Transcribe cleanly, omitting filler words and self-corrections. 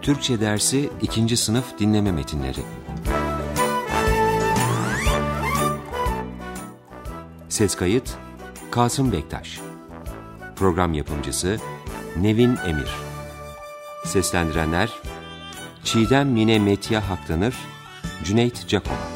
Türkçe dersi 2. sınıf dinleme metinleri. Ses kayıt Kasım Bektaş. Program yapımcısı Nevin Emir. Seslendirenler Çiğdem Mine Metya Haktanır, Cüneyt Cakon.